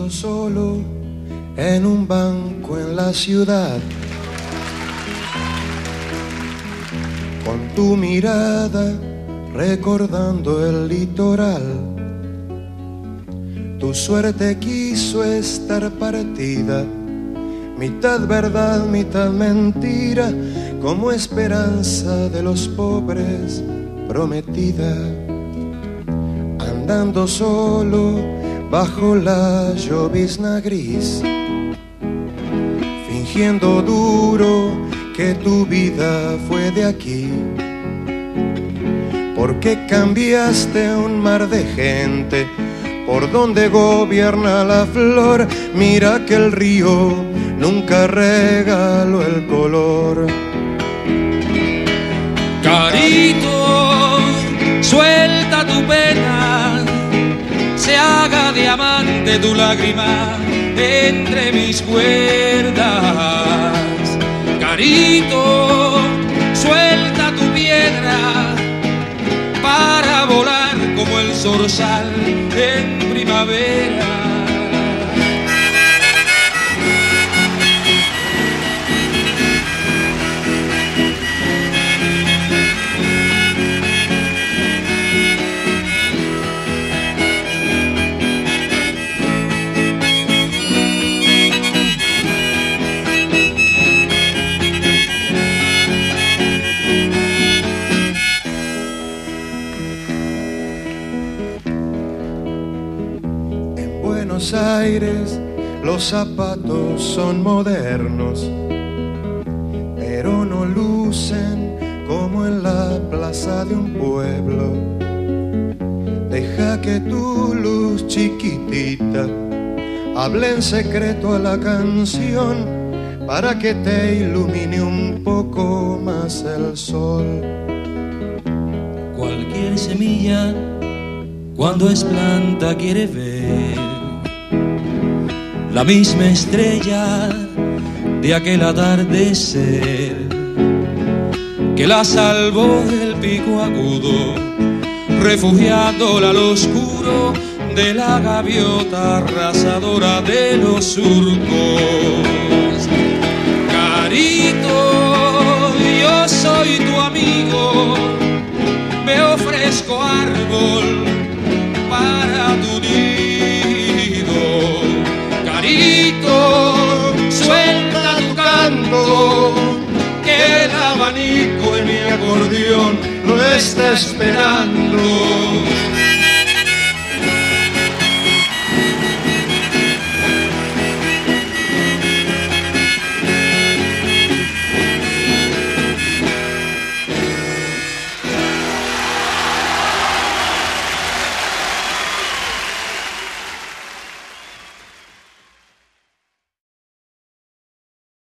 Andando solo en un banco en la ciudad, con tu mirada recordando el litoral. Tu suerte quiso estar partida, mitad verdad, mitad mentira, como esperanza de los pobres prometida. Andando solo bajo la llovizna gris, fingiendo duro que tu vida fue de aquí. Porque cambiaste un mar de gente por donde gobierna la flor. Mira que el río nunca regaló el color. Carito, suelta tu pena, se haga diamante tu lágrima entre mis cuerdas. Carito, suelta tu piedra para volar como el zorzal en primavera. Buenos Aires los zapatos son modernos, pero no lucen como en la plaza de un pueblo. Deja que tu luz chiquitita hable en secreto a la canción, para que te ilumine un poco más el sol. Cualquier semilla, cuando es planta, quiere ver la misma estrella de aquel atardecer que la salvó del pico agudo, refugiándola al oscuro de la gaviota arrasadora de los surcos. Carito, yo soy tu amigo, me ofrezco árbol para tu nido. Carito, suelta tu canto, que el abanico en mi acordeón lo está esperando.